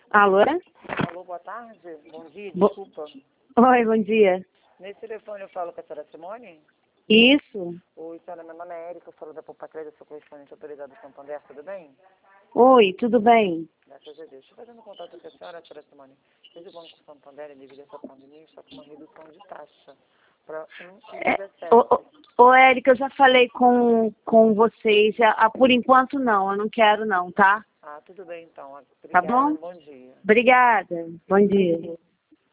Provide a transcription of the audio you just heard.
Alô? Alô, boa tarde. Bom dia, Bo- desculpa. Oi, bom dia. Nesse telefone eu falo com a senhora Simone? Isso? Oi, senhora, meu nome é Érica, eu falo da Poupa Crédito, sou correspondente autorizado do Santander, tudo bem? Oi, tudo bem? Graças a Deus. Estou fazendo contato com a senhora Simone. Desde o Banco Santander, devido a essa pandemia, está com uma redução de taxa para É, 1,17. Érica, eu já falei com vocês. Por enquanto não, eu não quero não, tá? Ah, tudo bem então. Tá Obrigada, bom? bom dia. Obrigada. Bom dia.